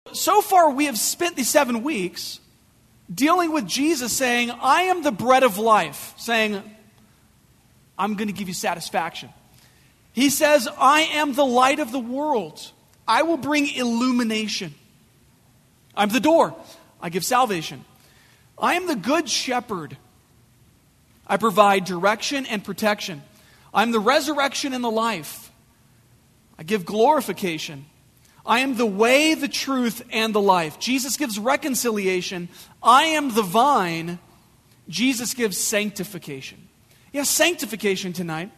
So far we have spent these 7 weeks dealing with Jesus saying, I am the bread of life, saying, I'm going to give you satisfaction. He says, I am the light of the world. I will bring illumination. I'm the door. I give salvation. I am the good shepherd. I provide direction and protection. I'm the resurrection and the life. I give glorification. I am the way, the truth, and the life. Jesus gives reconciliation. I am the vine. Jesus gives sanctification. Yes, sanctification tonight.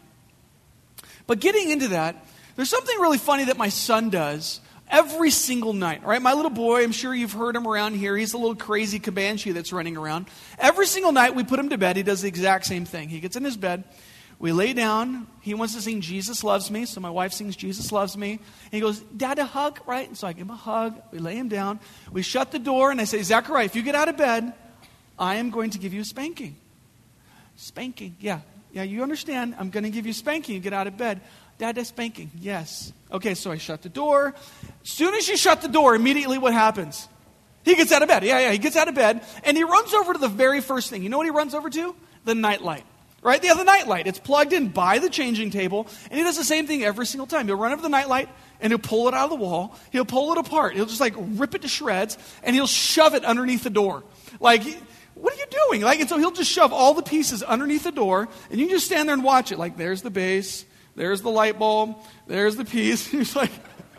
But getting into that, there's something really funny that my son does every single night. All right, my little boy, I'm sure you've heard him around here. He's a little crazy Comanche that's running around. Every single night we put him to bed. He does the exact same thing. He gets in his bed. We lay down. He wants to sing Jesus Loves Me. So my wife sings Jesus Loves Me. And he goes, Dad, a hug, right? And so I give him a hug. We lay him down. We shut the door and I say, Zachariah, if you get out of bed, I am going to give you a spanking. Spanking, yeah. Yeah, you understand. I'm going to give you a spanking. You get out of bed. Dad, that's spanking. Yes. Okay, so I shut the door. As soon as you shut the door, immediately what happens? He gets out of bed. Yeah, he gets out of bed. And he runs over to the very first thing. You know what he runs over to? The nightlight. Right? The other nightlight. It's plugged in by the changing table. And he does the same thing every single time. He'll run over the nightlight and he'll pull it out of the wall. He'll pull it apart. He'll just like rip it to shreds and he'll shove it underneath the door. Like, what are you doing? Like, and so he'll just shove all the pieces underneath the door and you can just stand there and watch it. Like, there's the base. There's the light bulb. There's the piece. He's like,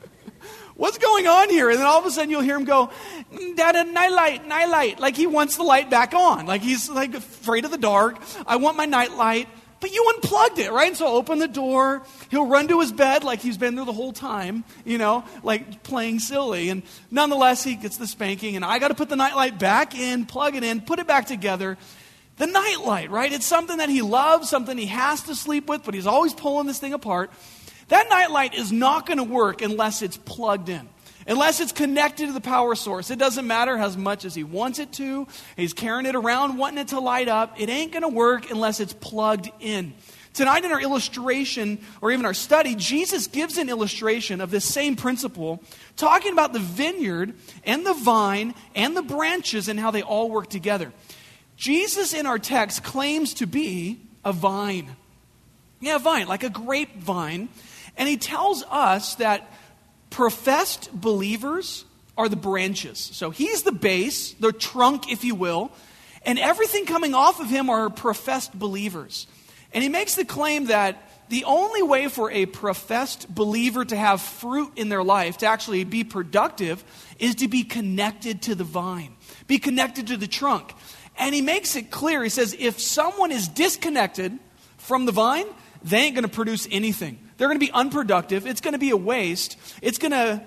what's going on here? And then all of a sudden you'll hear him go, Dad, nightlight, nightlight. Like he wants the light back on. Like he's like afraid of the dark. I want my nightlight. But you unplugged it, right? And so I'll open the door. He'll run to his bed like he's been there the whole time, you know, like playing silly. And nonetheless, he gets the spanking. And I got to put the nightlight back in, plug it in, put it back together. The nightlight, right? It's something that he loves, something he has to sleep with, but he's always pulling this thing apart. That nightlight is not going to work unless it's plugged in, unless it's connected to the power source. It doesn't matter as much as he wants it to. He's carrying it around, wanting it to light up. It ain't going to work unless it's plugged in. Tonight in our illustration, or even our study, Jesus gives an illustration of this same principle, talking about the vineyard and the vine and the branches and how they all work together. Jesus in our text claims to be a vine. Yeah, a vine, like a grapevine. And he tells us that professed believers are the branches. So he's the base, the trunk, if you will. And everything coming off of him are professed believers. And he makes the claim that the only way for a professed believer to have fruit in their life, to actually be productive, is to be connected to the vine, be connected to the trunk. And he makes it clear. He says, if someone is disconnected from the vine, they ain't going to produce anything. They're going to be unproductive. It's going to be a waste. It's going to,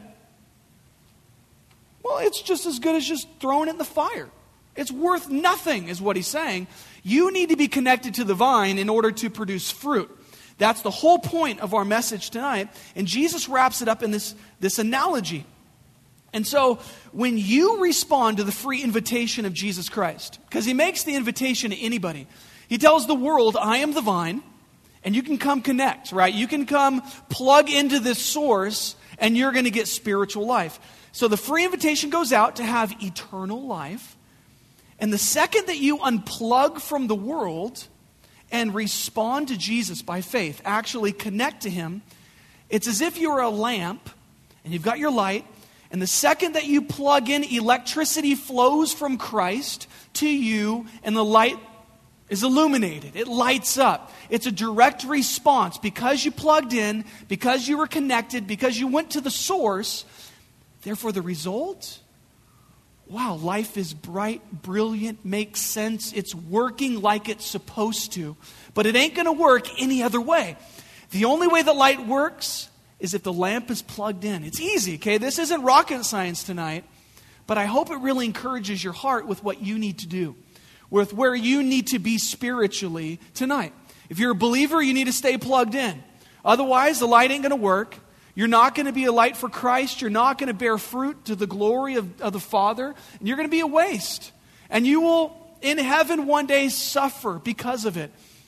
well, it's just as good as just throwing it in the fire. It's worth nothing, is what he's saying. You need to be connected to the vine in order to produce fruit. That's the whole point of our message tonight. And Jesus wraps it up in this analogy. And so when you respond to the free invitation of Jesus Christ, because he makes the invitation to anybody, he tells the world, I am the vine, and you can come connect, right? You can come plug into this source, and you're going to get spiritual life. So the free invitation goes out to have eternal life. And the second that you unplug from the world and respond to Jesus by faith, actually connect to him, it's as if you're a lamp, and you've got your light, and the second that you plug in, electricity flows from Christ to you, and the light is illuminated. It lights up. It's a direct response. Because you plugged in, because you were connected, because you went to the source, therefore the result, wow, life is bright, brilliant, makes sense. It's working like it's supposed to. But it ain't going to work any other way. The only way that light works is if the lamp is plugged in. It's easy, okay? This isn't rocket science tonight, but I hope it really encourages your heart with what you need to do, with where you need to be spiritually tonight. If you're a believer, you need to stay plugged in. Otherwise, the light ain't going to work. You're not going to be a light for Christ. You're not going to bear fruit to the glory of the Father. And you're going to be a waste. And you will, in heaven, one day suffer because of it.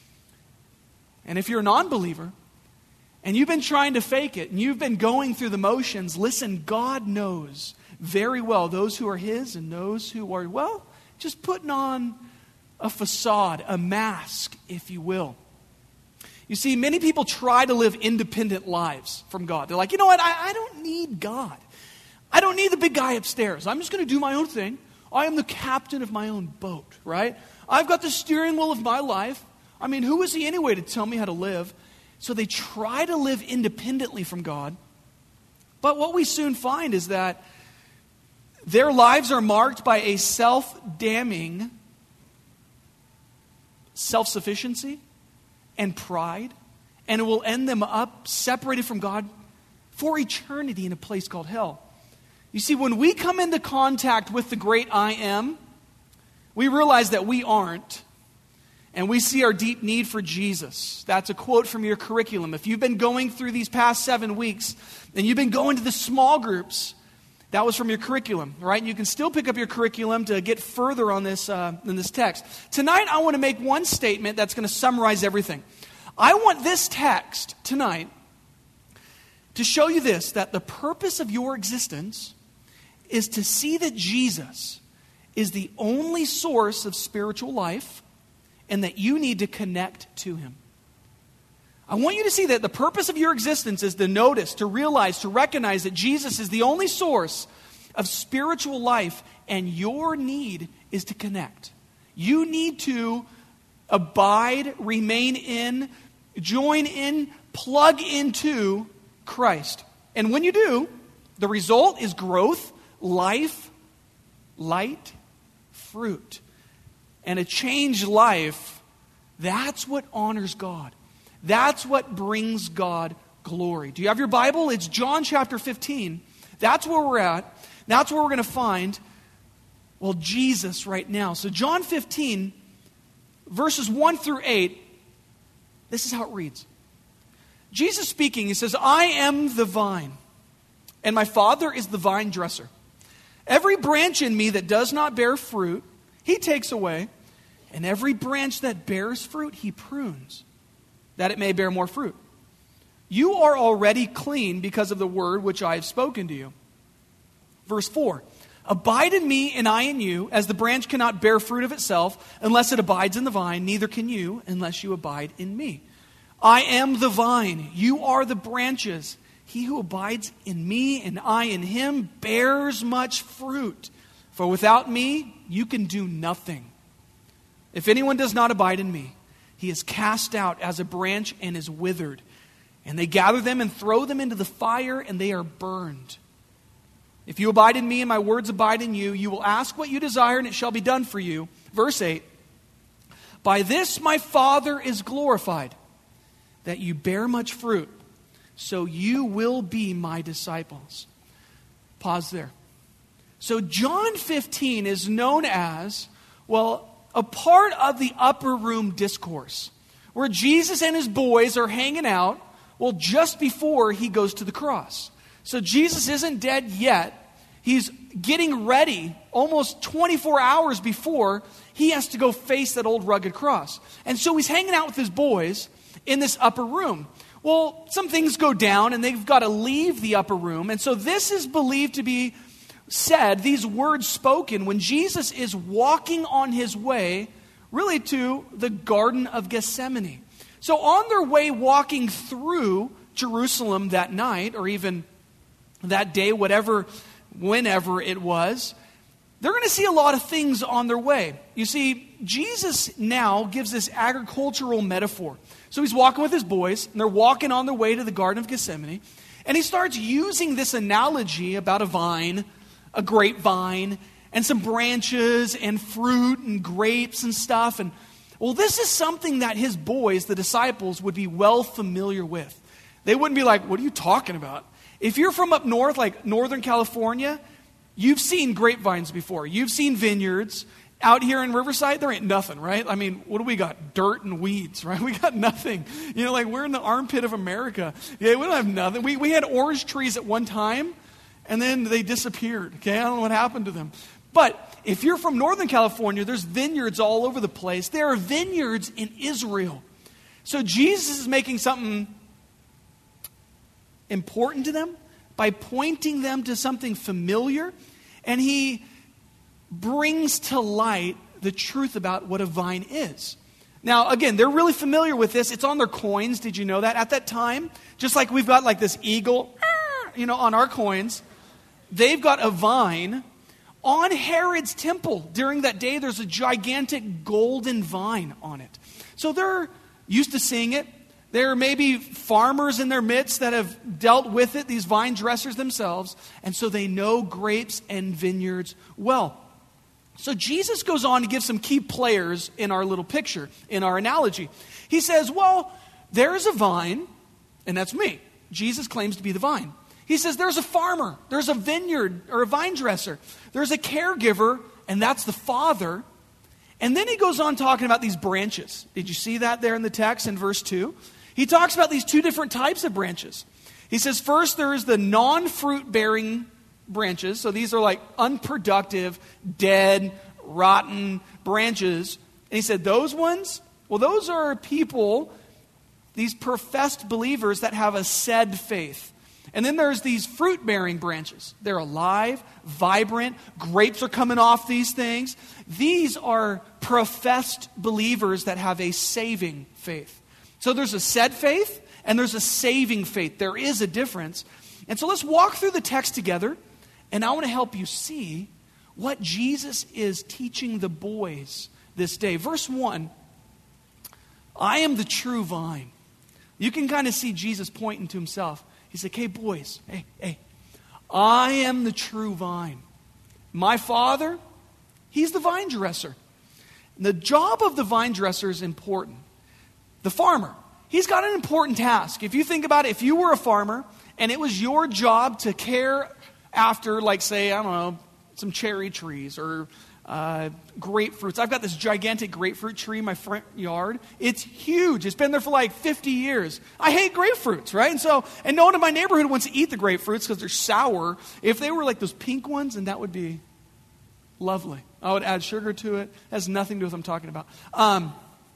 And if you're a non-believer, and you've been trying to fake it, and you've been going through the motions, listen, God knows. very well those who are his and those who are, well, just putting on a facade, a mask, if you will. You see, many people try to live independent lives from God. They're like, you know what, I don't need God. I don't need the big guy upstairs. I'm just going to do my own thing. I am the captain of my own boat, right? I've got the steering wheel of my life. I mean, who is he anyway to tell me how to live? So they try to live independently from God. But what we soon find is that their lives are marked by a self-damning self-sufficiency and pride, and it will end them up separated from God for eternity in a place called hell. You see, when we come into contact with the great I Am, we realize that we aren't, and we see our deep need for Jesus. That's a quote from your curriculum. If you've been going through these past 7 weeks, and you've been going to the small groups, that was from your curriculum, right? And you can still pick up your curriculum to get further on this in this text. Tonight, I want to make one statement that's going to summarize everything. I want this text tonight to show you this, that the purpose of your existence is to see that Jesus is the only source of spiritual life and that you need to connect to him. I want you to see that the purpose of your existence is to notice, to realize, to recognize that Jesus is the only source of spiritual life, and your need is to connect. You need to abide, remain in, join in, plug into Christ. And when you do, the result is growth, life, light, fruit. And a changed life, that's what honors God. That's what brings God glory. Do you have your Bible? It's John chapter 15. That's where we're at. That's where we're going to find, well, Jesus right now. So John 15, verses 1 through 8, this is how it reads. Jesus speaking, he says, I am the vine, and my Father is the vine dresser. Every branch in me that does not bear fruit, he takes away, and every branch that bears fruit, he prunes, that it may bear more fruit. You are already clean because of the word which I have spoken to you. Verse 4, abide in me and I in you, as the branch cannot bear fruit of itself unless it abides in the vine, neither can you unless you abide in me. I am the vine, you are the branches. He who abides in me and I in him bears much fruit. For without me, you can do nothing. If anyone does not abide in me, he is cast out as a branch and is withered. And they gather them and throw them into the fire, and they are burned. If you abide in me and my words abide in you, you will ask what you desire, and it shall be done for you. Verse 8, by this my Father is glorified, that you bear much fruit, so you will be my disciples. Pause there. So John 15 is known as, well, a part of the upper room discourse, where Jesus and his boys are hanging out, well, just before he goes to the cross. So Jesus isn't dead yet. He's getting ready almost 24 hours before he has to go face that old rugged cross. And so he's hanging out with his boys in this upper room. Well, some things go down and they've got to leave the upper room. And so this is believed to be said, these words spoken, when Jesus is walking on his way, really to the Garden of Gethsemane. So on their way walking through Jerusalem that night, or even that day, whenever it was, they're going to see a lot of things on their way. You see, Jesus now gives this agricultural metaphor. So he's walking with his boys, and they're walking on their way to the Garden of Gethsemane, and he starts using this analogy about a vine, a grapevine, and some branches and fruit and grapes and stuff. And well, this is something that his boys, the disciples, would be well familiar with. They wouldn't be like, what are you talking about? If you're from up north, like Northern California, you've seen grapevines before. You've seen vineyards. Out here in Riverside, there ain't nothing, right? I mean, what do we got? Dirt and weeds, right? We got nothing. You know, like we're in the armpit of America. Yeah, we don't have nothing. We had orange trees at one time, and then they disappeared. Okay, I don't know what happened to them. But if you're from Northern California, there's vineyards all over the place. There are vineyards in Israel. So Jesus is making something important to them, by pointing them to something familiar, and he brings to light the truth about what a vine is. Now, again, they're really familiar with this. It's on their coins. Did you know that? At that time, just like we've got like this eagle, on our coins, they've got a vine. On Herod's temple during that day, there's a gigantic golden vine on it. So they're used to seeing it. There may be farmers in their midst that have dealt with it, these vine dressers themselves, and so they know grapes and vineyards well. So Jesus goes on to give some key players in our little picture, in our analogy. He says, well, there's a vine, and that's me. Jesus claims to be the vine. He says there's a farmer, there's a vineyard or a vine dresser, there's a caregiver, and that's the Father. And then he goes on talking about these branches. Did you see that there in the text in verse 2? He talks about these two different types of branches. He says first there is the non-fruit bearing branches. So these are like unproductive, dead, rotten branches. And he said those ones, well, those are people, these professed believers that have a said faith. And then there's these fruit-bearing branches. They're alive, vibrant. Grapes are coming off these things. These are professed believers that have a saving faith. So there's a said faith and there's a saving faith. There is a difference. And so let's walk through the text together. And I want to help you see what Jesus is teaching the boys this day. Verse 1, I am the true vine. You can kind of see Jesus pointing to himself. He's like, hey boys, hey, I am the true vine. My Father, he's the vine dresser. And the job of the vine dresser is important. The farmer, he's got an important task. If you think about it, if you were a farmer and it was your job to care after, like, say, I don't know, some cherry trees or grapefruits. I've got this gigantic grapefruit tree in my front yard. It's huge. It's been there for like 50 years. I hate grapefruits, right? And no one in my neighborhood wants to eat the grapefruits because they're sour. If they were like those pink ones, then that would be lovely. I would add sugar to it. It has nothing to do with what I'm talking about.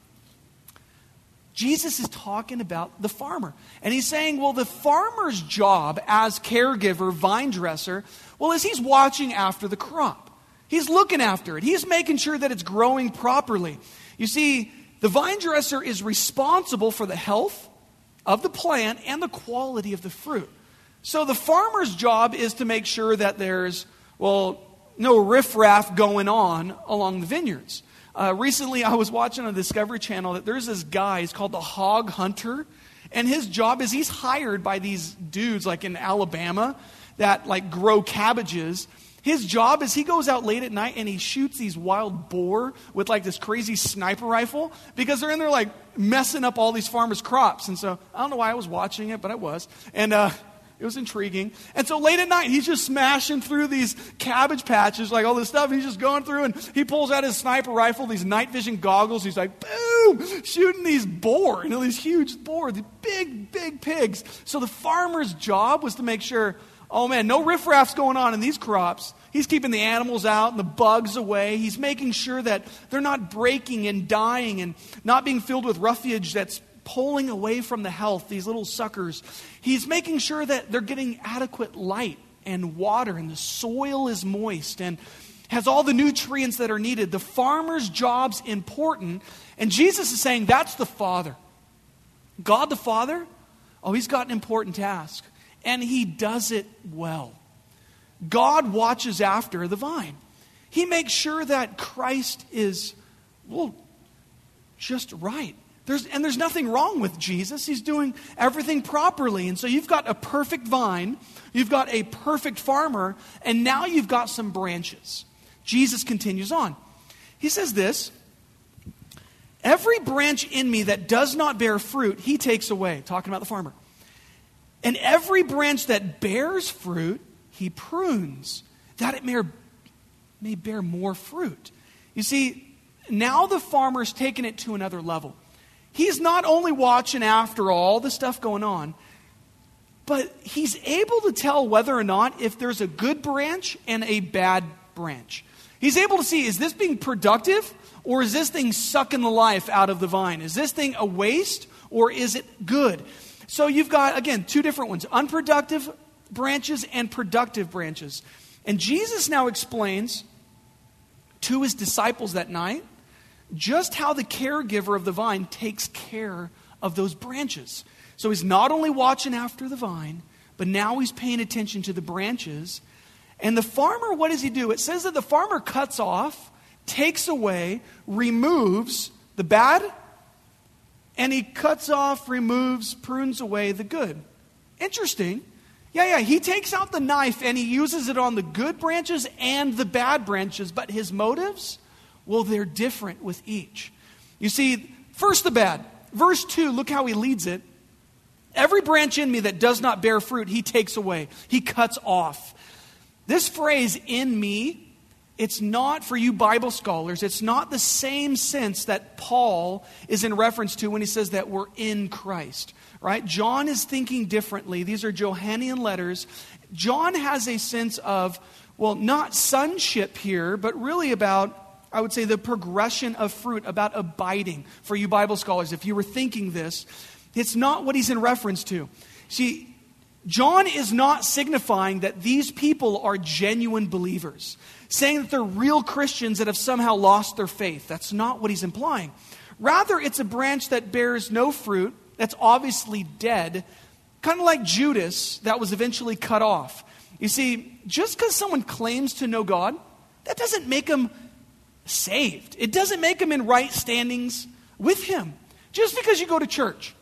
Jesus is talking about the farmer. And he's saying, well, the farmer's job as caregiver, vine dresser, well, is he's watching after the crop. He's looking after it. He's making sure that it's growing properly. You see, the vine dresser is responsible for the health of the plant and the quality of the fruit. So the farmer's job is to make sure that there's, well, no riffraff going on along the vineyards. Recently, I was watching on the Discovery Channel that there's this guy, he's called the Hog Hunter, and his job is he's hired by these dudes like in Alabama that like grow cabbages. His job is he goes out late at night and he shoots these wild boar with like this crazy sniper rifle because they're in there like messing up all these farmers' crops. And so I don't know why I was watching it, but I was. And it was intriguing. And so late at night, he's just smashing through these cabbage patches, like all this stuff. He's just going through and he pulls out his sniper rifle, these night vision goggles. He's like, boom, shooting these boar, these huge boar, these big, big pigs. So the farmer's job was to make sure, oh man, no riffraff's going on in these crops. He's keeping the animals out and the bugs away. He's making sure that they're not breaking and dying and not being filled with roughage that's pulling away from the health, these little suckers. He's making sure that they're getting adequate light and water and the soil is moist and has all the nutrients that are needed. The farmer's job's important. And Jesus is saying that's the Father. God the Father, oh, he's got an important task. And he does it well. God watches after the vine. He makes sure that Christ is, well, just right. There's nothing wrong with Jesus. He's doing everything properly. And so you've got a perfect vine, you've got a perfect farmer, and now you've got some branches. Jesus continues on. He says this, every branch in me that does not bear fruit, he takes away. Talking about the farmer. And every branch that bears fruit, he prunes, that it may bear more fruit. You see, now the farmer's taken it to another level. He's not only watching after all the stuff going on, but he's able to tell whether or not if there's a good branch and a bad branch. He's able to see, is this being productive or is this thing sucking the life out of the vine? Is this thing a waste or is it good? So you've got, again, two different ones, unproductive branches and productive branches. And Jesus now explains to his disciples that night just how the caregiver of the vine takes care of those branches. So he's not only watching after the vine, but now he's paying attention to the branches. And the farmer, what does he do? It says that the farmer cuts off, takes away, removes the bad, and he cuts off, removes, prunes away the good. Interesting. Yeah, he takes out the knife and he uses it on the good branches and the bad branches, but his motives, well, they're different with each. You see, first the bad. Verse 2, look how he leads it. Every branch in me that does not bear fruit, he takes away. He cuts off. This phrase, in me, it's not, for you Bible scholars, it's not the same sense that Paul is in reference to when he says that we're in Christ, right? John is thinking differently. These are Johannine letters. John has a sense of, well, not sonship here, but really about, I would say, the progression of fruit, about abiding. For you Bible scholars, if you were thinking this, it's not what he's in reference to. See, John is not signifying that these people are genuine believers, saying that they're real Christians that have somehow lost their faith. That's not what he's implying. Rather, it's a branch that bears no fruit, that's obviously dead, kind of like Judas that was eventually cut off. You see, just because someone claims to know God, that doesn't make them saved. It doesn't make them in right standings with him. Just because you go to church,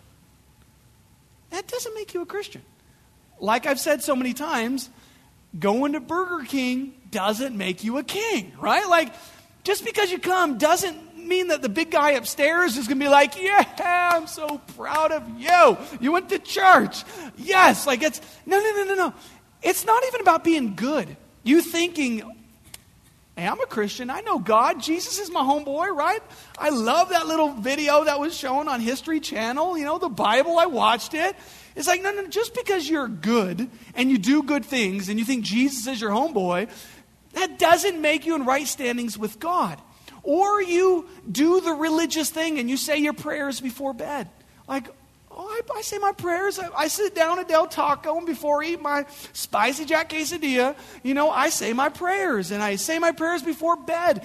that doesn't make you a Christian. Like I've said so many times, going to Burger King doesn't make you a king, right? Like, just because you come doesn't mean that the big guy upstairs is going to be like, yeah, I'm so proud of you. You went to church. Yes, like it's, no. It's not even about being good. You thinking, hey, I'm a Christian. I know God. Jesus is my homeboy, right? I love that little video that was shown on History Channel. You know, the Bible, I watched it. It's like, no, just because you're good and you do good things and you think Jesus is your homeboy, that doesn't make you in right standings with God. Or you do the religious thing and you say your prayers before bed. Like, I say my prayers. I sit down at Del Taco and before I eat my spicy Jack quesadilla, I say my prayers. And I say my prayers before bed.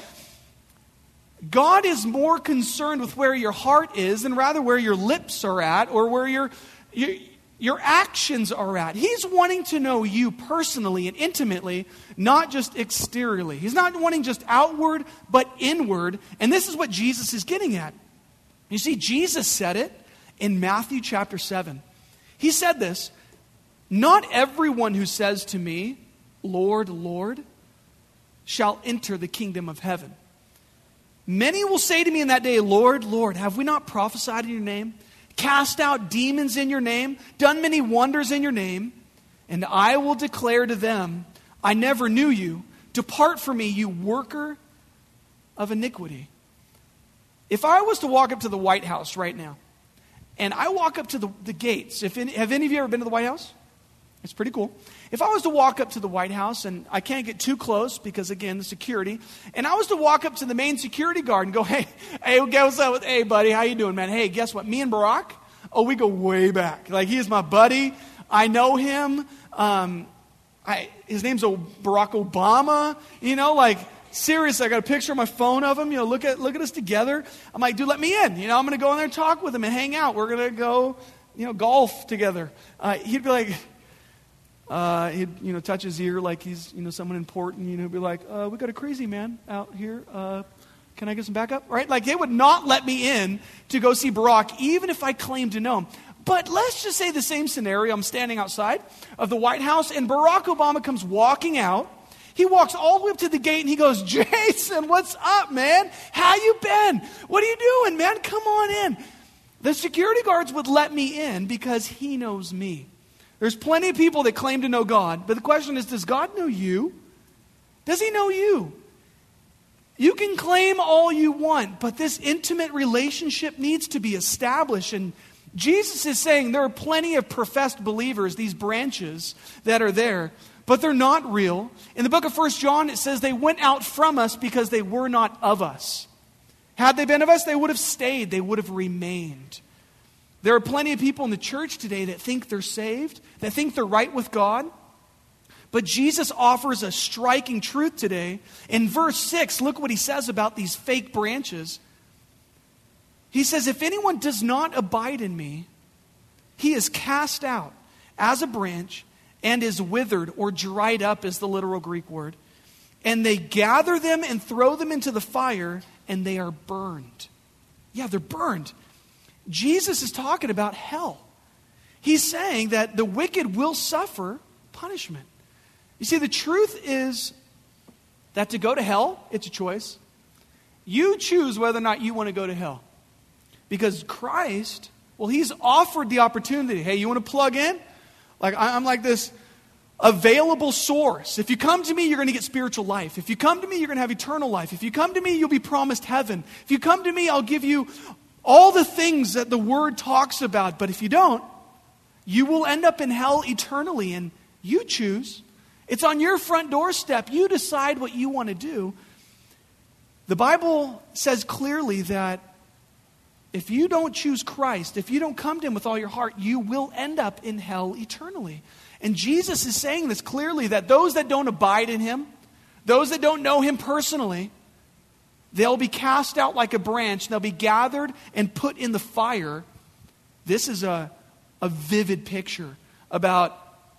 God is more concerned with where your heart is than rather where your lips are at or where your actions are at. He's wanting to know you personally and intimately, not just exteriorly. He's not wanting just outward, but inward. And this is what Jesus is getting at. You see, Jesus said it in Matthew chapter 7. He said this, not everyone who says to me, Lord, Lord, shall enter the kingdom of heaven. Many will say to me in that day, Lord, Lord, have we not prophesied in your name? Cast out demons in your name, done many wonders in your name, and I will declare to them, I never knew you. Depart from me, you worker of iniquity. If I was to walk up to the White House right now, and I walk up to the gates, have any of you ever been to the White House? It's pretty cool. If I was to walk up to the White House, and I can't get too close because, again, the security, and I was to walk up to the main security guard and go, hey, what's up? Hey, buddy, how you doing, man? Hey, guess what? Me and Barack, we go way back. Like, he is my buddy. I know him. His name's Barack Obama. Seriously, I got a picture on my phone of him. Look at us together. I'm like, dude, let me in. I'm going to go in there and talk with him and hang out. We're going to go, golf together. He'd be like... he'd touch his ear like he's someone important. He'd be like, we got a crazy man out here. Can I get some backup? Right? Like, they would not let me in to go see Barack, even if I claimed to know him. But let's just say the same scenario. I'm standing outside of the White House, and Barack Obama comes walking out. He walks all the way up to the gate, and he goes, Jason, what's up, man? How you been? What are you doing, man? Come on in. The security guards would let me in because he knows me. There's plenty of people that claim to know God, but the question is, does God know you? Does he know you? You can claim all you want, but this intimate relationship needs to be established. And Jesus is saying there are plenty of professed believers, these branches that are there, but they're not real. In the book of 1 John, it says they went out from us because they were not of us. Had they been of us, they would have stayed. They would have remained. There are plenty of people in the church today that think they're saved, that think they're right with God, But Jesus offers a striking truth today. In verse 6, look what he says about these fake branches. He says, if anyone does not abide in me, he is cast out as a branch and is withered, or dried up is the literal Greek word. And they gather them and throw them into the fire, and they are burned. Yeah, they're burned. Jesus is talking about hell. He's saying that the wicked will suffer punishment. You see, the truth is that to go to hell, it's a choice. You choose whether or not you want to go to hell. Because Christ, well, he's offered the opportunity. Hey, you want to plug in? Like, I'm like this available source. If you come to me, you're going to get spiritual life. If you come to me, you're going to have eternal life. If you come to me, you'll be promised heaven. If you come to me, I'll give you all the things that the Word talks about. But if you don't, you will end up in hell eternally. And you choose. It's on your front doorstep. You decide what you want to do. The Bible says clearly that if you don't choose Christ, if you don't come to Him with all your heart, you will end up in hell eternally. And Jesus is saying this clearly, that those that don't abide in Him, those that don't know Him personally, they'll be cast out like a branch. They'll be gathered and put in the fire. This is a vivid picture about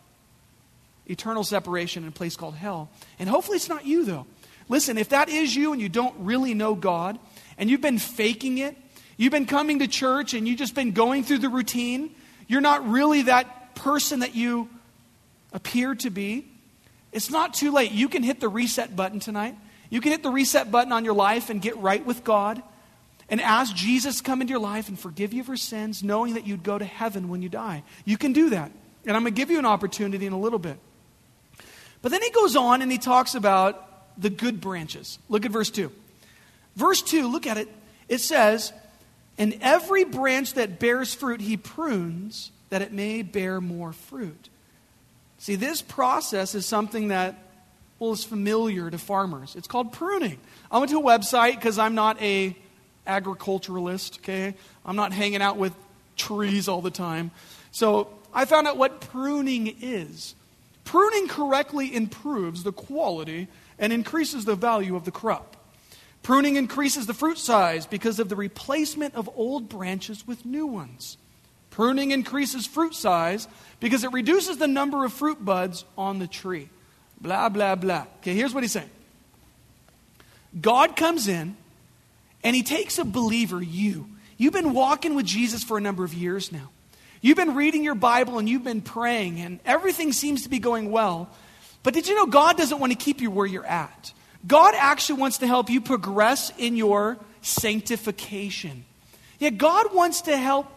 eternal separation in a place called hell. And hopefully it's not you, though. Listen, if that is you and you don't really know God, and you've been faking it, you've been coming to church and you've just been going through the routine, you're not really that person that you appear to be, it's not too late. You can hit the reset button tonight. You can hit the reset button on your life and get right with God and ask Jesus to come into your life and forgive you for sins, knowing that you'd go to heaven when you die. You can do that. And I'm going to give you an opportunity in a little bit. But then he goes on and he talks about the good branches. Look at verse 2. Verse 2, look at it. It says, and every branch that bears fruit he prunes, that it may bear more fruit. See, this process is something that, well, is familiar to farmers. It's called pruning. I went to a website because I'm not a agriculturalist, okay? I'm not hanging out with trees all the time. So I found out what pruning is. Pruning correctly improves the quality and increases the value of the crop. Pruning increases the fruit size because of the replacement of old branches with new ones. Pruning increases fruit size because it reduces the number of fruit buds on the tree. Blah, blah, blah. Okay, here's what he's saying. God comes in and He takes a believer, you. You've been walking with Jesus for a number of years now. You've been reading your Bible and you've been praying and everything seems to be going well. But did you know God doesn't want to keep you where you're at? God actually wants to help you progress in your sanctification. Yeah, God wants to help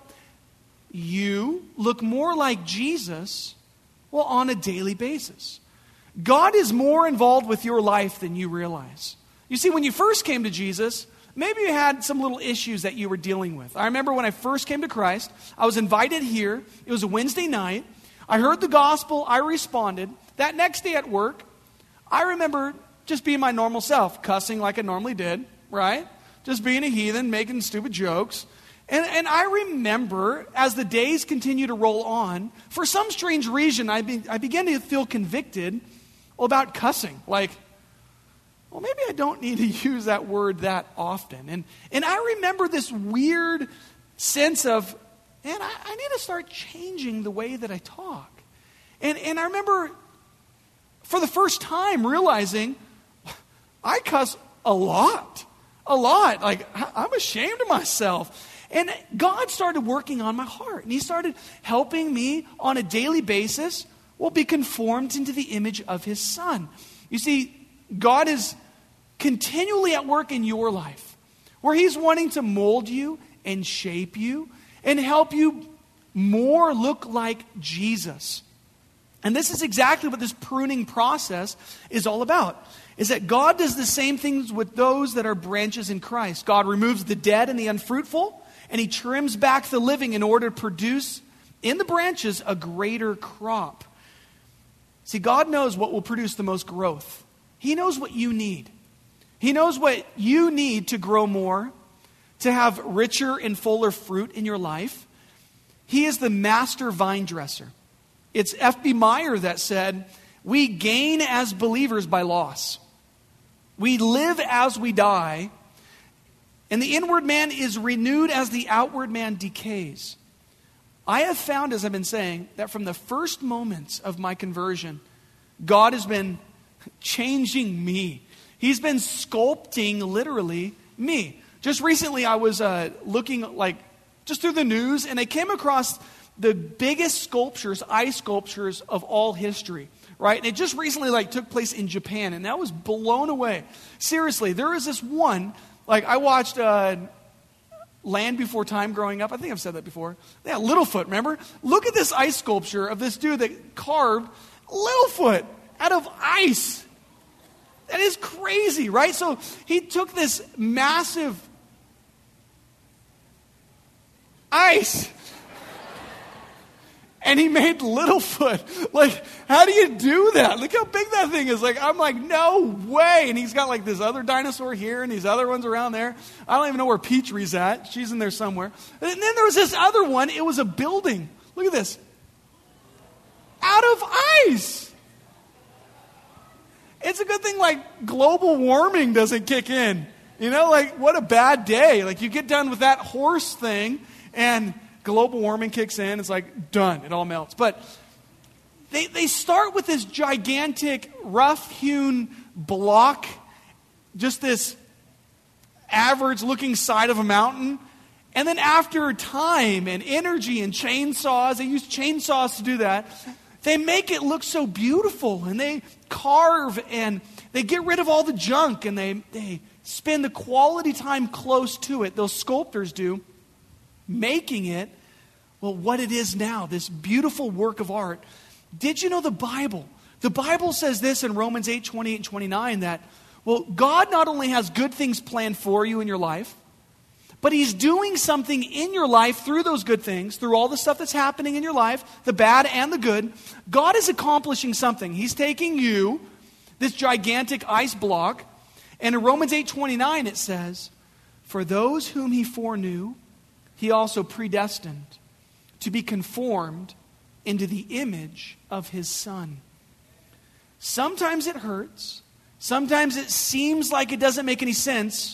you look more like Jesus, well, on a daily basis. God is more involved with your life than you realize. You see, when you first came to Jesus, maybe you had some little issues that you were dealing with. I remember when I first came to Christ, I was invited here. It was a Wednesday night. I heard the gospel. I responded. That next day at work, I remember just being my normal self, cussing like I normally did, right? Just being a heathen, making stupid jokes. And I remember, as the days continue to roll on, for some strange reason, I began to feel convicted about cussing. Like, well, maybe I don't need to use that word that often. And I remember this weird sense of, man, I need to start changing the way that I talk. And I remember, for the first time, realizing I cuss a lot. Like, I'm ashamed of myself. And God started working on my heart. And He started helping me on a daily basis, well, be conformed into the image of His Son. You see, God is continually at work in your life, where He's wanting to mold you and shape you and help you more look like Jesus. And this is exactly what this pruning process is all about. Is that God does the same things with those that are branches in Christ. God removes the dead and the unfruitful, and He trims back the living in order to produce in the branches a greater crop. See, God knows what will produce the most growth. He knows what you need. He knows what you need to grow more, to have richer and fuller fruit in your life. He is the master vine dresser. It's F.B. Meyer that said, We gain as believers by loss. We live as we die, and the inward man is renewed as the outward man decays. I have found, as I've been saying, that from the first moments of my conversion, God has been changing me. He's been sculpting, literally, me. Just recently, I was looking just through the news, and I came across the biggest sculptures, ice sculptures of all history, right? And it just recently took place in Japan, and I was blown away. Seriously, there is this one, I watched Land Before Time growing up. I think I've said that before. Yeah, Littlefoot, remember? Look at this ice sculpture of this dude that carved Littlefoot out of ice. That is crazy, right? So he took this massive ice and he made Littlefoot. How do you do that? Look how big that thing is. I'm like, no way. And he's got this other dinosaur here and these other ones around there. I don't even know where Peacherie's at. She's in there somewhere. And then there was this other one. It was a building. Look at this. Out of ice. It's a good thing global warming doesn't kick in. What a bad day. You get done with that horse thing and global warming kicks in. It's done. It all melts. But they start with this gigantic, rough-hewn block, just this average-looking side of a mountain. And then after time and energy and chainsaws, they use chainsaws to do that, they make it look so beautiful. And they carve and they get rid of all the junk and they spend the quality time close to it. Those sculptors do, making it, what it is now, this beautiful work of art. Did you know the Bible? The Bible says this in Romans 8:28 and 29 that, God not only has good things planned for you in your life, but He's doing something in your life through those good things, through all the stuff that's happening in your life, the bad and the good. God is accomplishing something. He's taking you, this gigantic ice block, and in Romans 8:29 it says, for those whom He foreknew, He also predestined to be conformed into the image of His Son. Sometimes it hurts. Sometimes it seems like it doesn't make any sense.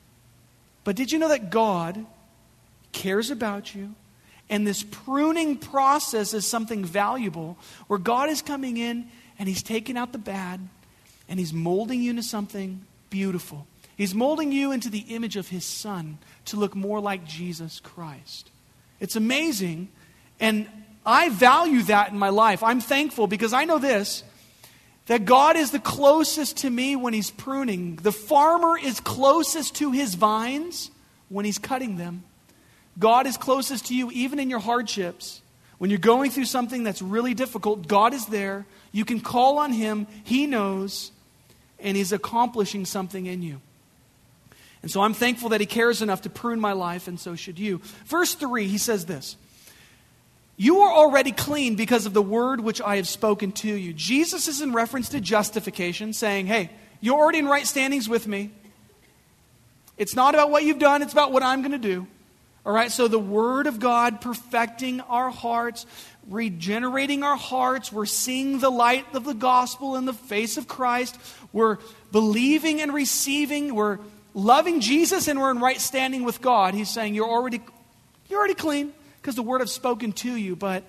But did you know that God cares about you? And this pruning process is something valuable where God is coming in and He's taking out the bad and He's molding you into something beautiful. He's molding you into the image of His Son to look more like Jesus Christ. It's amazing, and I value that in my life. I'm thankful because I know this, that God is the closest to me when He's pruning. The farmer is closest to his vines when he's cutting them. God is closest to you even in your hardships. When you're going through something that's really difficult, God is there. You can call on Him. He knows, and He's accomplishing something in you. And so I'm thankful that He cares enough to prune my life, and so should you. Verse 3, he says this, you are already clean because of the word which I have spoken to you. Jesus is in reference to justification, saying, hey, you're already in right standings with me. It's not about what you've done, it's about what I'm going to do. All right, so the Word of God perfecting our hearts, regenerating our hearts. We're seeing the light of the gospel in the face of Christ. We're believing and receiving. We're loving Jesus, and we're in right standing with God. He's saying you're already clean because the Word I've spoken to you. But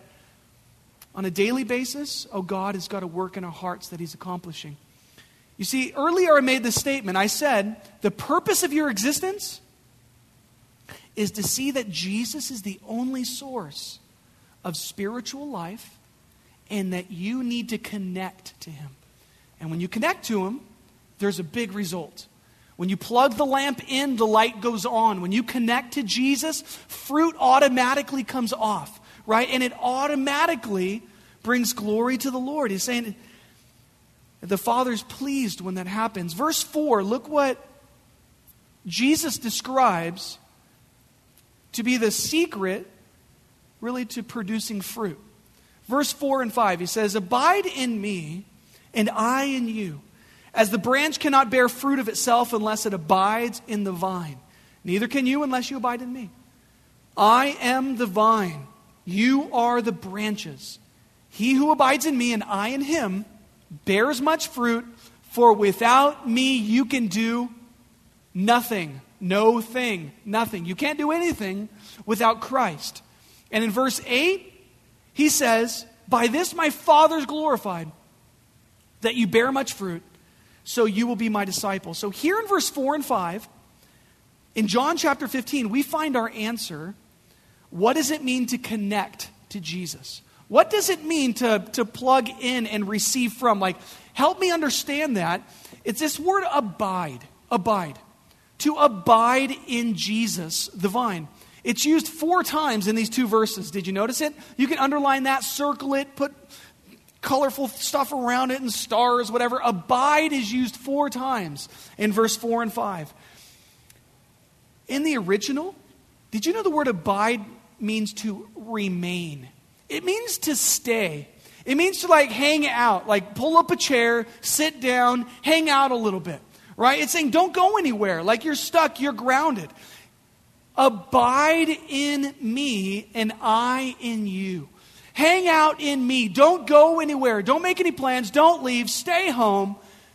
on a daily basis, God has got to work in our hearts that He's accomplishing. You see, earlier I made this statement. I said, the purpose of your existence is to see that Jesus is the only source of spiritual life and that you need to connect to Him. And when you connect to Him, there's a big result. When you plug the lamp in, the light goes on. When you connect to Jesus, fruit automatically comes off, right? And it automatically brings glory to the Lord. He's saying the Father's pleased when that happens. Verse 4, look what Jesus describes to be the secret, really, to producing fruit. Verse 4 and 5, he says, abide in me and I in you. As the branch cannot bear fruit of itself unless it abides in the vine, neither can you unless you abide in me. I am the vine, you are the branches. He who abides in me and I in him bears much fruit, for without me you can do nothing. No thing. Nothing. You can't do anything without Christ. And in verse 8, he says, by this my Father is glorified, that you bear much fruit, so you will be my disciples. So here in verse 4 and 5, in John chapter 15, we find our answer. What does it mean to connect to Jesus? What does it mean to plug in and receive from? Like, help me understand that. It's this word abide. Abide. To abide in Jesus, the vine. It's used 4 times in these 2 verses. Did you notice it? You can underline that, circle it, put colorful stuff around it and stars, whatever. Abide is used 4 times in verse 4 and 5. In the original, did you know the word abide means to remain? It means to stay. It means to like hang out, like pull up a chair, sit down, hang out a little bit, right? It's saying don't go anywhere, like you're stuck, you're grounded. Abide in me and I in you. Hang out in me. Don't go anywhere. Don't make any plans. Don't leave. Stay home.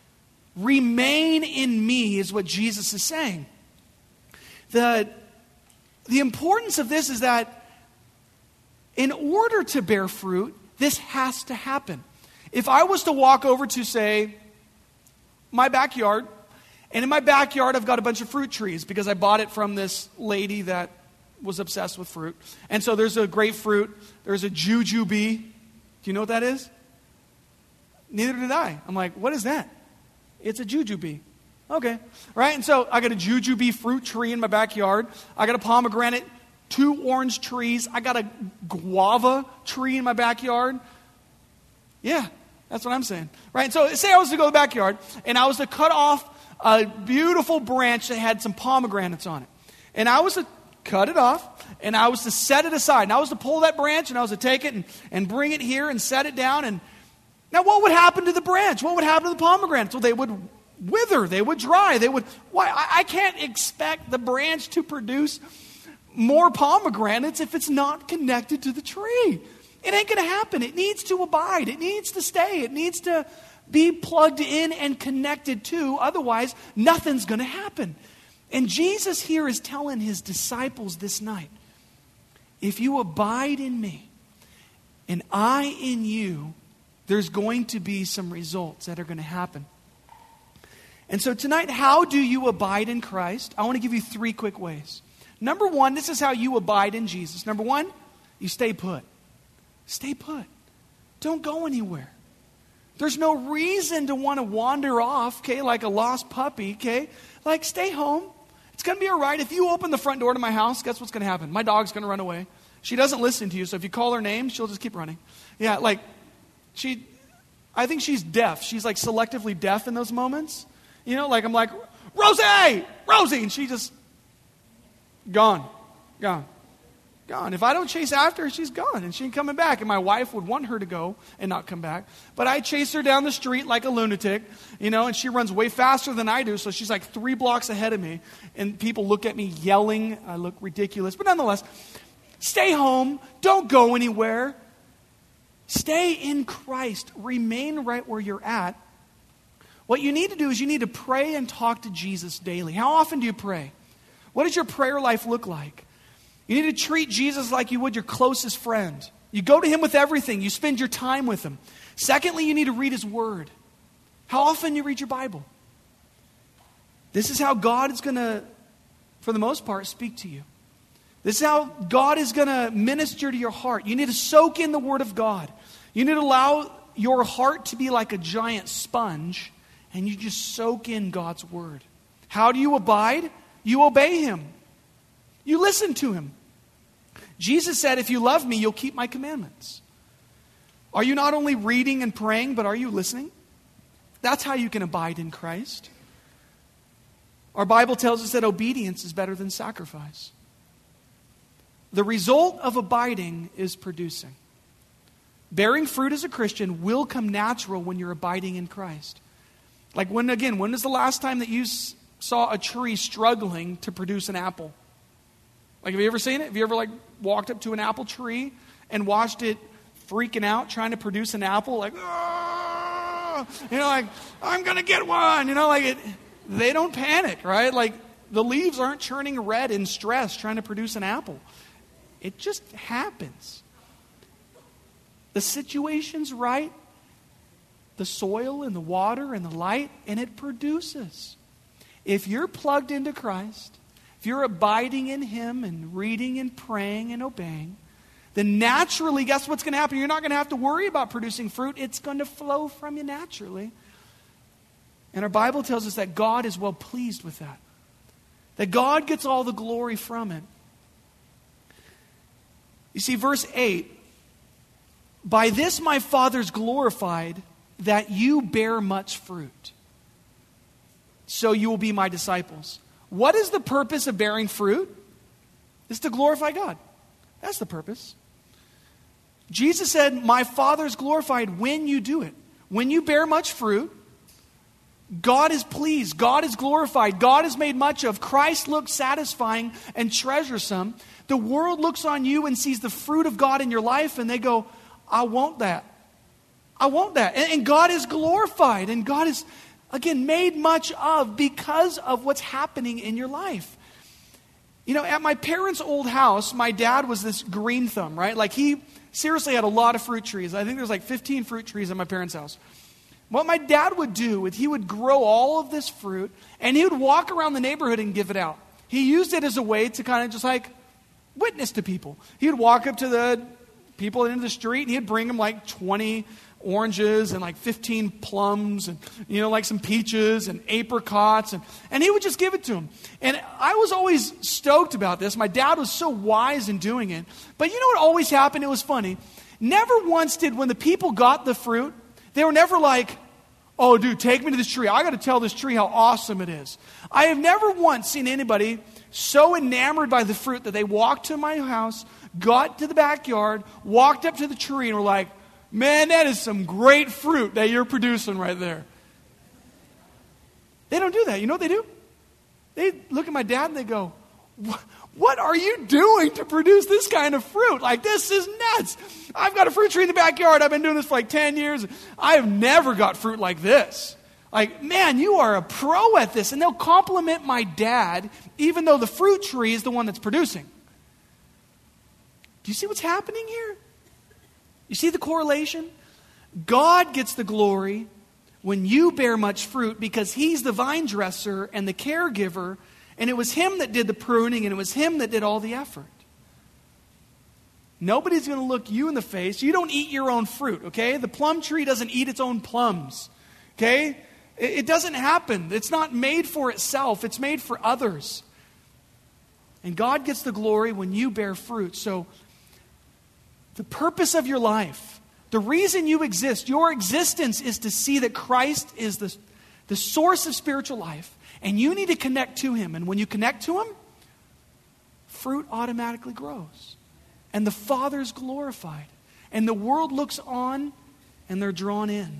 Remain in me is what Jesus is saying. The importance of this is that in order to bear fruit, this has to happen. If I was to walk over to, say, my backyard, and in my backyard I've got a bunch of fruit trees because I bought it from this lady that was obsessed with fruit. And so there's a grapefruit, there's a jujube. Do you know what that is? Neither did I. I'm like, what is that? It's a jujube. Okay. Right? And so I got a jujube fruit tree in my backyard. I got a pomegranate, 2 orange trees. I got a guava tree in my backyard. Yeah, that's what I'm saying. Right? And so say I was to go to the backyard and I was to cut off a beautiful branch that had some pomegranates on it. And I was to cut it off, and I was to set it aside. And I was to pull that branch, and I was to take it and bring it here and set it down. And now what would happen to the branch? What would happen to the pomegranates? Well, they would wither. They would dry. They would... Why? I can't expect the branch to produce more pomegranates if it's not connected to the tree. It ain't going to happen. It needs to abide. It needs to stay. It needs to be plugged in and connected to. Otherwise, nothing's going to happen. And Jesus here is telling his disciples this night, if you abide in me and I in you, there's going to be some results that are going to happen. And so tonight, how do you abide in Christ? I want to give you 3 quick ways. Number 1, this is how you abide in Jesus. Number 1, you stay put. Stay put. Don't go anywhere. There's no reason to want to wander off, okay, like a lost puppy, okay? Like, stay home. It's going to be all right. If you open the front door to my house, guess what's going to happen? My dog's going to run away. She doesn't listen to you, so if you call her name, she'll just keep running. Yeah, like, I think she's deaf. She's like selectively deaf in those moments. You know, like I'm like, Rosie! And she just, gone. If I don't chase after her, she's gone and she ain't coming back. And my wife would want her to go and not come back. But I chase her down the street like a lunatic, you know, and she runs way faster than I do. So she's like 3 blocks ahead of me. And people look at me yelling. I look ridiculous. But nonetheless, stay home. Don't go anywhere. Stay in Christ. Remain right where you're at. What you need to do is you need to pray and talk to Jesus daily. How often do you pray? What does your prayer life look like? You need to treat Jesus like you would your closest friend. You go to him with everything. You spend your time with him. Secondly, you need to read his word. How often you read your Bible? This is how God is going to, for the most part, speak to you. This is how God is going to minister to your heart. You need to soak in the word of God. You need to allow your heart to be like a giant sponge, and you just soak in God's word. How do you abide? You obey him. You listen to him. Jesus said, if you love me, you'll keep my commandments. Are you not only reading and praying, but are you listening? That's how you can abide in Christ. Our Bible tells us that obedience is better than sacrifice. The result of abiding is producing. Bearing fruit as a Christian will come natural when you're abiding in Christ. Like when was the last time that you saw a tree struggling to produce an apple? Like, have you ever seen it? Have you ever, walked up to an apple tree and watched it freaking out, trying to produce an apple? Like, like, I'm going to get one. They don't panic, right? Like, the leaves aren't turning red in stress trying to produce an apple. It just happens. The situation's right, the soil and the water and the light, and it produces. If you're plugged into Christ, if you're abiding in Him and reading and praying and obeying, then naturally, guess what's going to happen? You're not going to have to worry about producing fruit. It's going to flow from you naturally. And our Bible tells us that God is well pleased with that. That God gets all the glory from it. You see, verse 8, by this my Father's glorified, that you bear much fruit. So you will be my disciples. What is the purpose of bearing fruit? It's to glorify God. That's the purpose. Jesus said, my Father is glorified when you do it. When you bear much fruit, God is pleased. God is glorified. God is made much of. Christ looks satisfying and treasuresome. The world looks on you and sees the fruit of God in your life, and they go, I want that. I want that. And God is glorified, and God is, again, made much of because of what's happening in your life. At my parents' old house, my dad was this green thumb, right? Like, he seriously had a lot of fruit trees. I think there's like 15 fruit trees at my parents' house. What my dad would do is he would grow all of this fruit, and he would walk around the neighborhood and give it out. He used it as a way to kind of just like witness to people. He would walk up to the people into the street, and he'd bring them like 20 oranges and like 15 plums and, like some peaches and apricots. And he would just give it to them. And I was always stoked about this. My dad was so wise in doing it. But you know what always happened? It was funny. Never once did, when the people got the fruit, they were never like, oh, dude, take me to this tree. I got to tell this tree how awesome it is. I have never once seen anybody so enamored by the fruit that they walked to my house, got to the backyard, walked up to the tree, and were like, man, that is some great fruit that you're producing right there. They don't do that. You know what they do? They look at my dad and they go, what are you doing to produce this kind of fruit? Like, this is nuts. I've got a fruit tree in the backyard. I've been doing this for like 10 years. I have never got fruit like this. Like, man, you are a pro at this. And they'll compliment my dad, even though the fruit tree is the one that's producing. Do you see what's happening here? You see the correlation? God gets the glory when you bear much fruit because He's the vine dresser and the caregiver, and it was Him that did the pruning, and it was Him that did all the effort. Nobody's going to look you in the face. You don't eat your own fruit, okay? The plum tree doesn't eat its own plums, okay? It doesn't happen. It's not made for itself. It's made for others. And God gets the glory when you bear fruit. So the purpose of your life, the reason you exist, your existence is to see that Christ is the source of spiritual life. And you need to connect to Him. And when you connect to Him, fruit automatically grows. And the Father is glorified. And the world looks on and they're drawn in.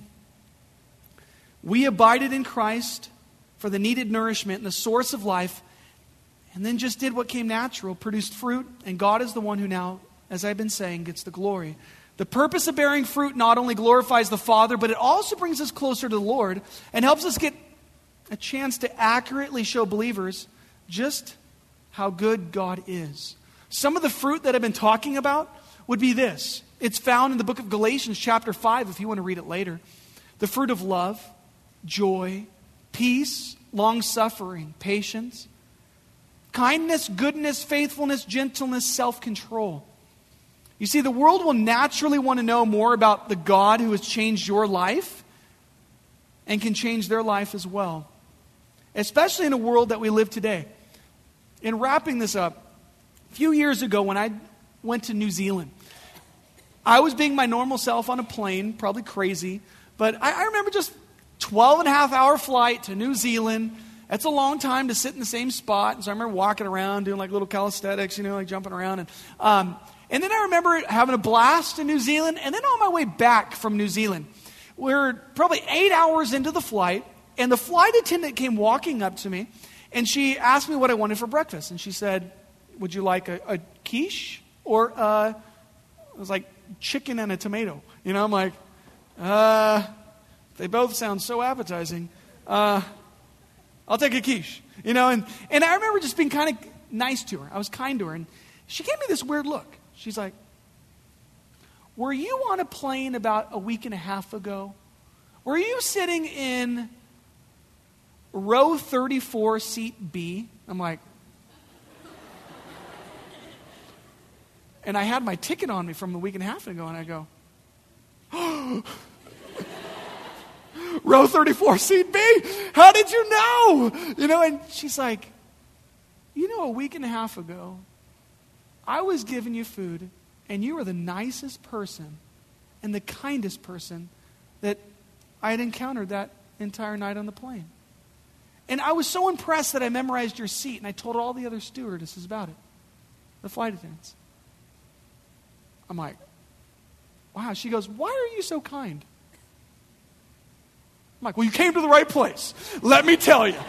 We abided in Christ for the needed nourishment and the source of life, and then just did what came natural, produced fruit, and God is the one who now, as I've been saying, gets the glory. The purpose of bearing fruit not only glorifies the Father, but it also brings us closer to the Lord and helps us get a chance to accurately show believers just how good God is. Some of the fruit that I've been talking about would be this. It's found in the book of Galatians chapter 5, if you want to read it later. The fruit of love, joy, peace, long-suffering, patience, kindness, goodness, faithfulness, gentleness, self-control. You see, the world will naturally want to know more about the God who has changed your life and can change their life as well. Especially in a world that we live today. In wrapping this up, a few years ago when I went to New Zealand, I was being my normal self on a plane, probably crazy, but I remember just 12-and-a-half-hour flight to New Zealand. That's a long time to sit in the same spot. And so I remember walking around, doing like little calisthenics, like jumping around. And then I remember having a blast in New Zealand. And then on my way back from New Zealand, we're probably 8 hours into the flight. And the flight attendant came walking up to me. And she asked me what I wanted for breakfast. And she said, would you like a quiche? Or it was like chicken and a tomato. I'm like, They both sound so appetizing. I'll take a quiche. And I remember just being kind of nice to her. I was kind to her. And she gave me this weird look. She's like, were you on a plane about a week and a half ago? Were you sitting in row 34, seat B? I'm like, and I had my ticket on me from a week and a half ago, and I go, oh, row 34, seat B? How did you know? And she's like, a week and a half ago, I was giving you food, and you were the nicest person and the kindest person that I had encountered that entire night on the plane. And I was so impressed that I memorized your seat, and I told all the other stewardesses about it, the flight attendants. I'm like, wow. She goes, why are you so kind? I'm like, well, you came to the right place. Let me tell you.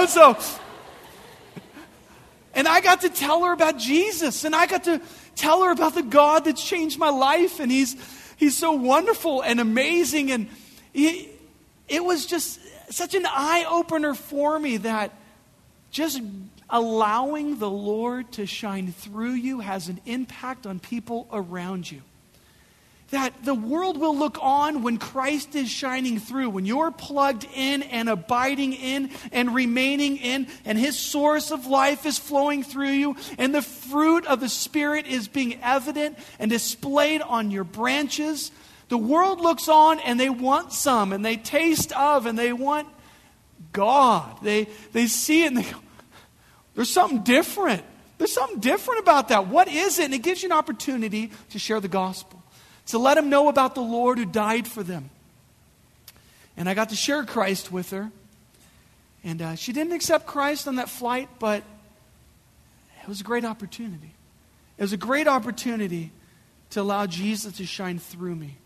And I got to tell her about Jesus, and I got to tell her about the God that's changed my life, and He's so wonderful and amazing, and it was just such an eye-opener for me that just allowing the Lord to shine through you has an impact on people around you. That the world will look on when Christ is shining through, when you're plugged in and abiding in and remaining in, and His source of life is flowing through you, and the fruit of the Spirit is being evident and displayed on your branches. The world looks on and they want some, and they taste of, and they want God. They see it and they go, there's something different. There's something different about that. What is it? And it gives you an opportunity to share the gospel, to let them know about the Lord who died for them. And I got to share Christ with her. And she didn't accept Christ on that flight, but it was a great opportunity. It was a great opportunity to allow Jesus to shine through me.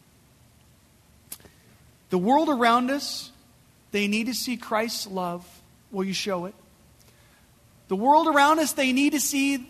The world around us, they need to see Christ's love. Will you show it? The world around us, they need to see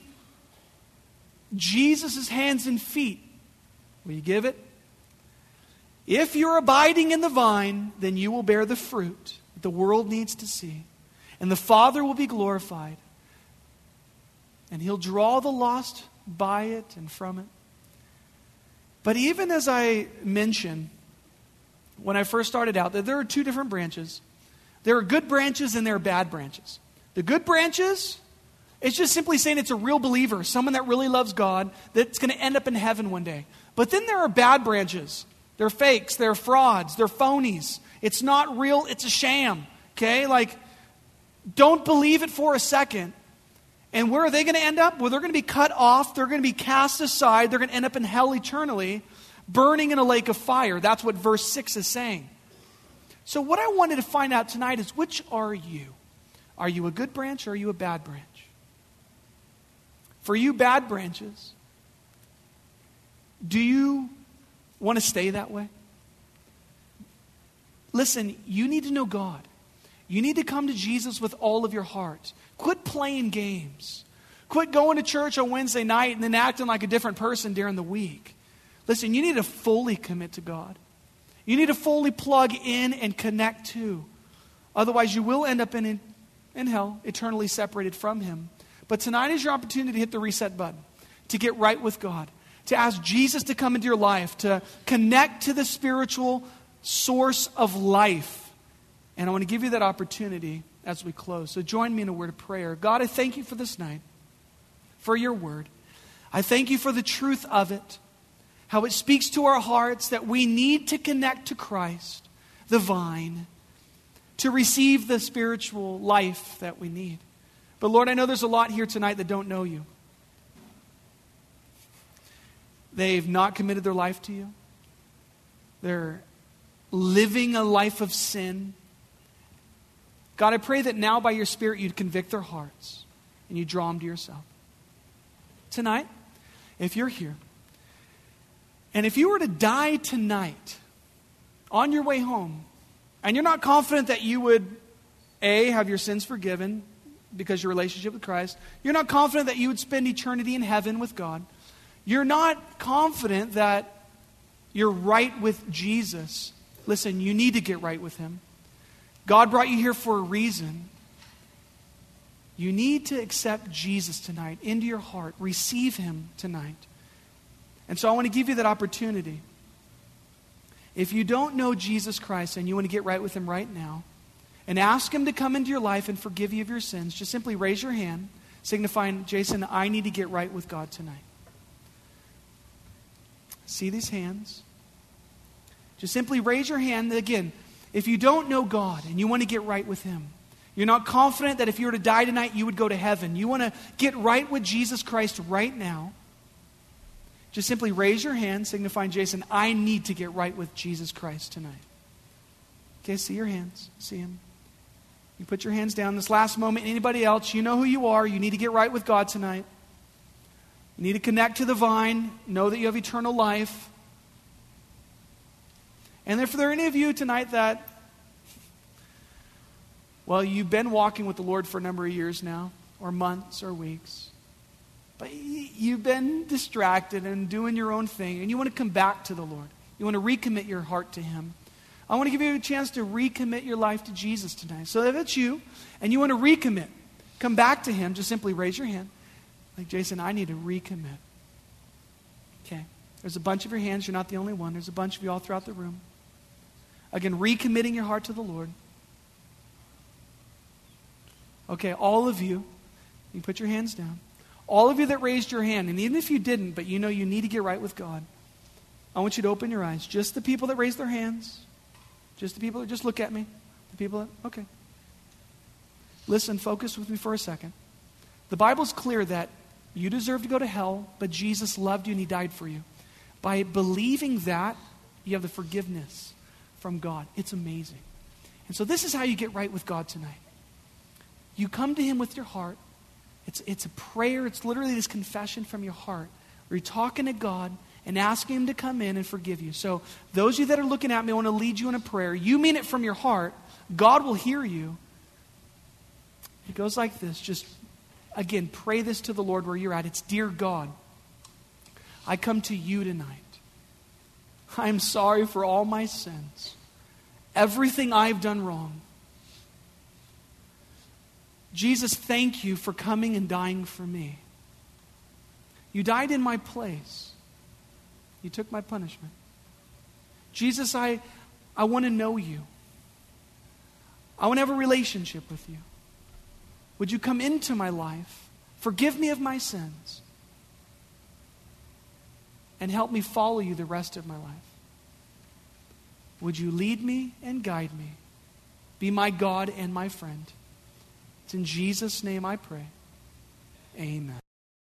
Jesus' hands and feet. Will you give it? If you're abiding in the vine, then you will bear the fruit that the world needs to see. And the Father will be glorified. And He'll draw the lost by it and from it. But even as I mentioned, when I first started out, that there are two different branches. There are good branches and there are bad branches. The good branches, it's just simply saying it's a real believer, someone that really loves God, that's going to end up in heaven one day. But then there are bad branches. They're fakes, they're frauds, they're phonies. It's not real, it's a sham. Okay? Don't believe it for a second. And where are they going to end up? Well, they're going to be cut off, they're going to be cast aside, they're going to end up in hell eternally, burning in a lake of fire. That's what verse 6 is saying. So what I wanted to find out tonight is, which are you? Are you a good branch or are you a bad branch? For you bad branches, do you want to stay that way? Listen, you need to know God. You need to come to Jesus with all of your heart. Quit playing games. Quit going to church on Wednesday night and then acting like a different person during the week. Listen, you need to fully commit to God. You need to fully plug in and connect to. Otherwise, you will end up in hell, eternally separated from Him. But tonight is your opportunity to hit the reset button, to get right with God, to ask Jesus to come into your life, to connect to the spiritual source of life. And I want to give you that opportunity as we close. So join me in a word of prayer. God, I thank you for this night, for your word. I thank you for the truth of it, how it speaks to our hearts that we need to connect to Christ, the vine, to receive the spiritual life that we need. But Lord, I know there's a lot here tonight that don't know you. They've not committed their life to you. They're living a life of sin. God, I pray that now by your Spirit you'd convict their hearts and you draw them to yourself. Tonight, if you're here, and if you were to die tonight on your way home, and you're not confident that you would, A, have your sins forgiven because your relationship with Christ, you're not confident that you would spend eternity in heaven with God, you're not confident that you're right with Jesus, listen, you need to get right with him. God brought you here for a reason. You need to accept Jesus tonight into your heart. Receive him tonight. And so I want to give you that opportunity. If you don't know Jesus Christ and you want to get right with him right now, and ask him to come into your life and forgive you of your sins, just simply raise your hand, signifying, Jason, I need to get right with God tonight. See these hands? Just simply raise your hand. Again, if you don't know God and you want to get right with him, you're not confident that if you were to die tonight, you would go to heaven. You want to get right with Jesus Christ right now. Just simply raise your hand, signifying, Jason, I need to get right with Jesus Christ tonight. Okay, see your hands. See him. You put your hands down. This last moment, anybody else, you know who you are. You need to get right with God tonight. You need to connect to the vine. Know that you have eternal life. And if there are any of you tonight that, well, you've been walking with the Lord for a number of years now, or months or weeks, but you've been distracted and doing your own thing, and you want to come back to the Lord. You want to recommit your heart to him. I want to give you a chance to recommit your life to Jesus tonight. So if it's you, and you want to recommit, come back to him, just simply raise your hand. Like, Jason, I need to recommit. Okay. There's a bunch of your hands. You're not the only one. There's a bunch of you all throughout the room. Again, recommitting your heart to the Lord. Okay, all of you, you put your hands down. All of you that raised your hand, and even if you didn't, but you know you need to get right with God, I want you to open your eyes. Just the people that raised their hands. Just the people that just look at me. The people that, okay. Listen, focus with me for a second. The Bible's clear that you deserve to go to hell, but Jesus loved you and he died for you. By believing that, you have the forgiveness from God. It's amazing. And so this is how you get right with God tonight. You come to him with your heart. It's a prayer. It's literally this confession from your heart where you're talking to God and asking him to come in and forgive you. So those of you that are looking at me, I want to lead you in a prayer. You mean it from your heart. God will hear you. It goes like this. Just, again, pray this to the Lord where you're at. It's, Dear God, I come to you tonight. I'm sorry for all my sins. Everything I've done wrong. Jesus, thank you for coming and dying for me. You died in my place. You took my punishment. Jesus, I want to know you. I want to have a relationship with you. Would you come into my life, forgive me of my sins, and help me follow you the rest of my life? Would you lead me and guide me? Be my God and my friend. It's in Jesus' name I pray. Amen.